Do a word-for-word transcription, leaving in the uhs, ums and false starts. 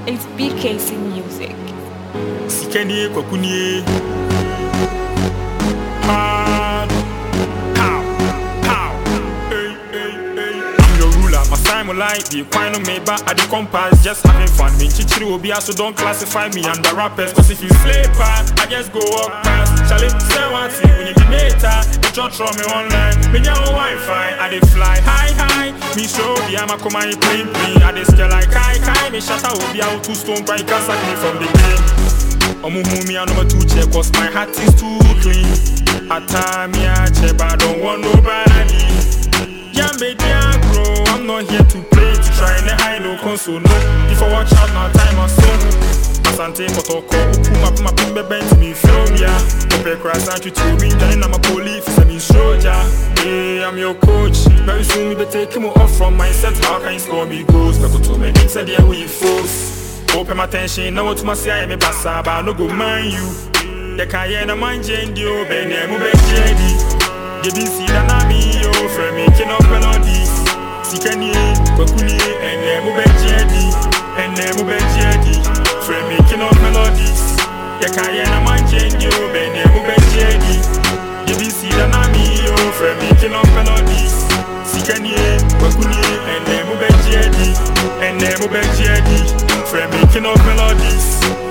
It's B K C Music. Sikeni kwakuni. Hard. Pow. Pow. Hey, hey, hey. I'm your ruler. My time will lie. The quine on me, but at the compass, just having fun. Me chichiri will be so don't classify me under rappers. Cause if you slay past, I just go up past. Charlie, say what you when you be later. You don't throw me online. Me no Wi-Fi. I dey fly high, high. Me show the I'm a come and play, play. I dey scale like high, high. Me shut out, be out two stone, but you can't sack me from the game. Omo me I number two check, cause my heart is too clean. At time I check, but I don't want nobody. Yeah, baby, I grow. I'm not here to play, to try and hide no console. No, if I watch out, now time I soon. Asante motoko, ukuma puma pimbe bent me film ya. Ope crash and you to me, then I'm a police, I'm a soldier. Yeah, I'm your coach. Very soon we be taking me off from my set. How can you score me goals? But to me, they said yeah we force. Open my attention, now to my say I me pass but no go mind you. The kaya na mind jendi o bene mu be jedi. They be see that na me yo for making up melodies. Sikani, kwakuni, ene mu be jedi, ene mu be jedi. For making up melodies. The kaya na mind jendi o bene mu be jedi. They be see that na me yo for making up melodies. Sikani, kwakuni, ene mu be jedi, ene mu be jedi. For making up melodies.